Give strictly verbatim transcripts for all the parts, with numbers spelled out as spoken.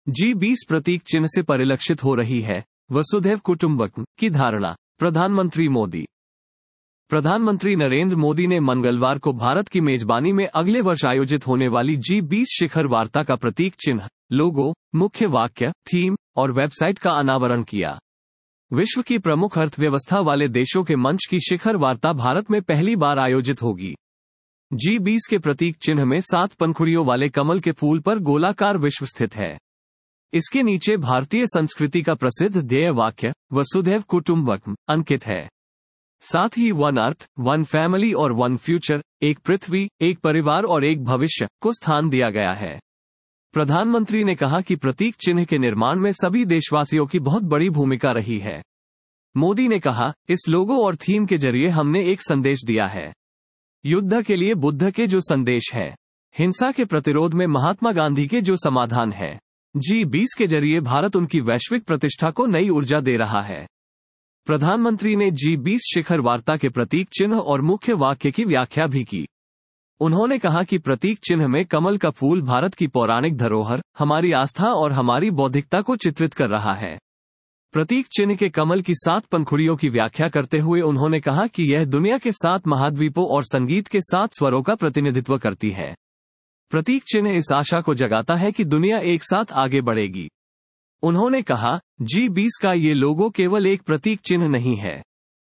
जी बीस प्रतीक चिन्ह से परिलक्षित हो रही है वसुधैव कुटुंबकम की धारणा। प्रधानमंत्री मोदी प्रधानमंत्री नरेंद्र मोदी ने मंगलवार को भारत की मेजबानी में अगले वर्ष आयोजित होने वाली जी बीस शिखर वार्ता का प्रतीक चिन्ह, लोगो, मुख्य वाक्य, थीम और वेबसाइट का अनावरण किया। विश्व की प्रमुख अर्थव्यवस्था वाले देशों के मंच की शिखर वार्ता भारत में पहली बार आयोजित होगी। जी बीस के प्रतीक चिन्ह में सात पंखुड़ियों वाले कमल के फूल पर गोलाकार विश्व स्थित है। इसके नीचे भारतीय संस्कृति का प्रसिद्ध ध्येय वाक्य वसुधैव कुटुंबकम अंकित है। साथ ही वन अर्थ, वन फैमिली और वन फ्यूचर, एक पृथ्वी, एक परिवार और एक भविष्य को स्थान दिया गया है। प्रधानमंत्री ने कहा कि प्रतीक चिन्ह के निर्माण में सभी देशवासियों की बहुत बड़ी भूमिका रही है। मोदी ने कहा, इस लोगो और थीम के जरिए हमने एक संदेश दिया है। युद्ध के लिए बुद्ध के जो संदेश है, हिंसा के प्रतिरोध में महात्मा गांधी के जो समाधान है, जी बीस के जरिए भारत उनकी वैश्विक प्रतिष्ठा को नई ऊर्जा दे रहा है। प्रधानमंत्री ने जी बीस शिखर वार्ता के प्रतीक चिन्ह और मुख्य वाक्य की व्याख्या भी की। उन्होंने कहा कि प्रतीक चिन्ह में कमल का फूल भारत की पौराणिक धरोहर, हमारी आस्था और हमारी बौद्धिकता को चित्रित कर रहा है। प्रतीक चिन्ह के कमल की सात पंखुड़ियों की व्याख्या करते हुए उन्होंने कहा कि यह दुनिया के सात महाद्वीपों और संगीत के सात स्वरों का प्रतिनिधित्व करती है। प्रतीक चिन्ह इस आशा को जगाता है कि दुनिया एक साथ आगे बढ़ेगी। उन्होंने कहा, जी बीस का ये लोगो केवल एक प्रतीक चिन्ह नहीं है।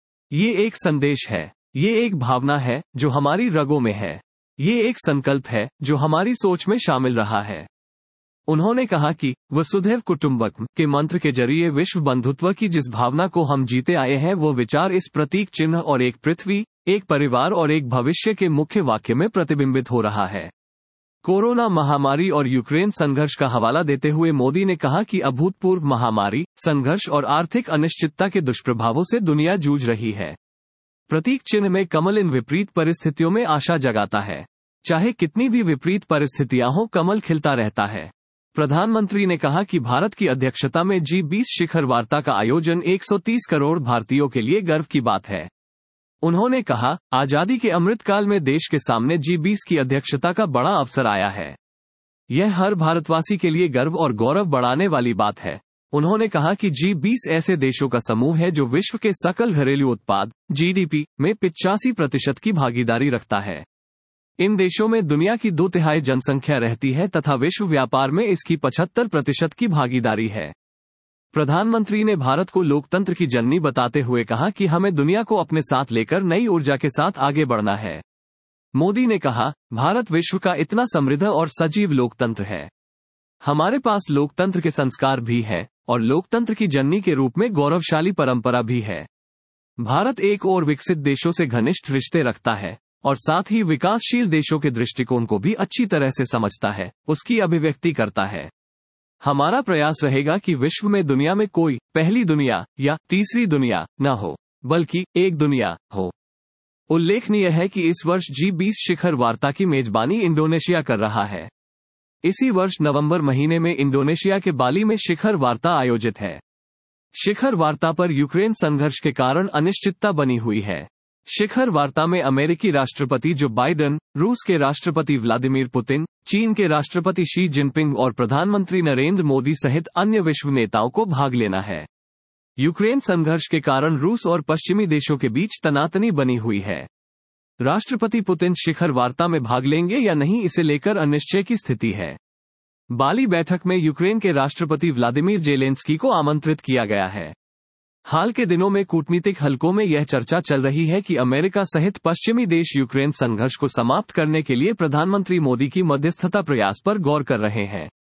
ये एक संदेश है, ये एक भावना है जो हमारी रगों में है, ये एक संकल्प है जो हमारी सोच में शामिल रहा है। उन्होंने कहा कि वसुधैव कुटुंबकम के मंत्र के जरिए विश्व बंधुत्व की जिस भावना को हम जीते आए हैं, वो विचार इस प्रतीक चिन्ह और एक पृथ्वी, एक परिवार और एक भविष्य के मुख्य वाक्य में प्रतिबिंबित हो रहा है। कोरोना महामारी और यूक्रेन संघर्ष का हवाला देते हुए मोदी ने कहा कि अभूतपूर्व महामारी, संघर्ष और आर्थिक अनिश्चितता के दुष्प्रभावों से दुनिया जूझ रही है। प्रतीक चिन्ह में कमल इन विपरीत परिस्थितियों में आशा जगाता है। चाहे कितनी भी विपरीत परिस्थितियां हो, कमल खिलता रहता है। प्रधानमंत्री ने कहा कि भारत की अध्यक्षता में जी बीस शिखर वार्ता का आयोजन एक सौ तीस करोड़ भारतीयों के लिए गर्व की बात है। उन्होंने कहा, आजादी के अमृतकाल में देश के सामने जी बीस की अध्यक्षता का बड़ा अवसर आया है। यह हर भारतवासी के लिए गर्व और गौरव बढ़ाने वाली बात है। उन्होंने कहा कि जी बीस ऐसे देशों का समूह है जो विश्व के सकल घरेलू उत्पाद जी डी पी में पिचासी प्रतिशत की भागीदारी रखता है। इन देशों में दुनिया की दो तिहाई जनसंख्या रहती है तथा विश्व व्यापार में इसकी पचहत्तर प्रतिशत की भागीदारी है। प्रधानमंत्री ने भारत को लोकतंत्र की जननी बताते हुए कहा कि हमें दुनिया को अपने साथ लेकर नई ऊर्जा के साथ आगे बढ़ना है। मोदी ने कहा, भारत विश्व का इतना समृद्ध और सजीव लोकतंत्र है। हमारे पास लोकतंत्र के संस्कार भी हैं और लोकतंत्र की जननी के रूप में गौरवशाली परंपरा भी है। भारत एक और विकसित देशों से घनिष्ठ रिश्ते रखता है और साथ ही विकासशील देशों के दृष्टिकोण को भी अच्छी तरह से समझता है, उसकी अभिव्यक्ति करता है। हमारा प्रयास रहेगा कि विश्व में दुनिया में कोई पहली दुनिया या तीसरी दुनिया न हो, बल्कि एक दुनिया हो। उल्लेखनीय है कि इस वर्ष जी बीस शिखर वार्ता की मेजबानी इंडोनेशिया कर रहा है। इसी वर्ष नवंबर महीने में इंडोनेशिया के बाली में शिखर वार्ता आयोजित है। शिखर वार्ता पर यूक्रेन संघर्ष के कारण अनिश्चितता बनी हुई है। शिखर वार्ता में अमेरिकी राष्ट्रपति जो बाइडेन, रूस के राष्ट्रपति व्लादिमीर पुतिन, चीन के राष्ट्रपति शी जिनपिंग और प्रधानमंत्री नरेंद्र मोदी सहित अन्य विश्व नेताओं को भाग लेना है। यूक्रेन संघर्ष के कारण रूस और पश्चिमी देशों के बीच तनातनी बनी हुई है। राष्ट्रपति पुतिन शिखर वार्ता में भाग लेंगे या नहीं, इसे लेकर अनिश्चय की स्थिति है। बाली बैठक में यूक्रेन के राष्ट्रपति व्लादिमीर जेलेंस्की को आमंत्रित किया गया है। हाल के दिनों में कूटनीतिक हलकों में यह चर्चा चल रही है कि अमेरिका सहित पश्चिमी देश यूक्रेन संघर्ष को समाप्त करने के लिए प्रधानमंत्री मोदी की मध्यस्थता प्रयास पर गौर कर रहे हैं।